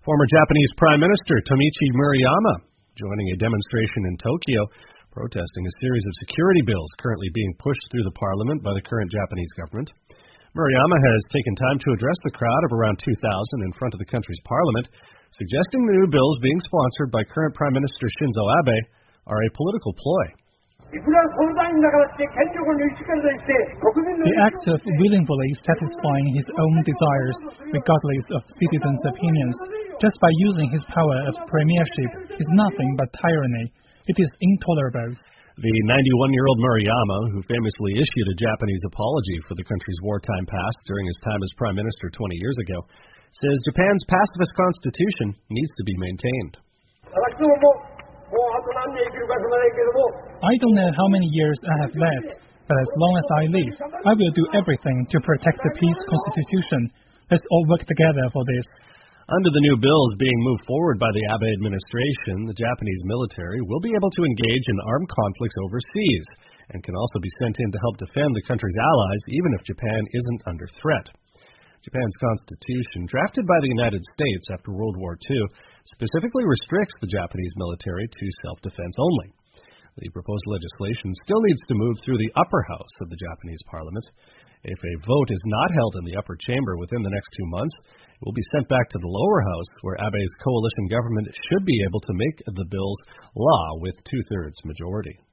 Former Japanese Prime Minister Tomichi Murayama joining a demonstration in Tokyo protesting a series of security bills currently being pushed through the parliament by the current Japanese government. Murayama has taken time to address the crowd of around 2,000 in front of the country's parliament, suggesting the new bills being sponsored by current Prime Minister Shinzo Abe are a political ploy. The act of willingly satisfying his own desires, regardless of citizens' opinions, just by using his power of premiership, is nothing but tyranny. It is intolerable. The 91-year-old Murayama, who famously issued a Japanese apology for the country's wartime past during his time as Prime Minister 20 years ago, says Japan's pacifist constitution needs to be maintained. I don't know how many years I have left, but as long as I live, I will do everything to protect the peace constitution. Let's all work together for this. Under the new bills being moved forward by the Abe administration, the Japanese military will be able to engage in armed conflicts overseas and can also be sent in to help defend the country's allies, even if Japan isn't under threat. Japan's constitution, drafted by the United States after World War II, specifically restricts the Japanese military to self-defense only. The proposed legislation still needs to move through the upper house of the Japanese parliament. If a vote is not held in the upper chamber within the next 2 months, it will be sent back to the lower house, where Abe's coalition government should be able to make the bills law with 2/3 majority.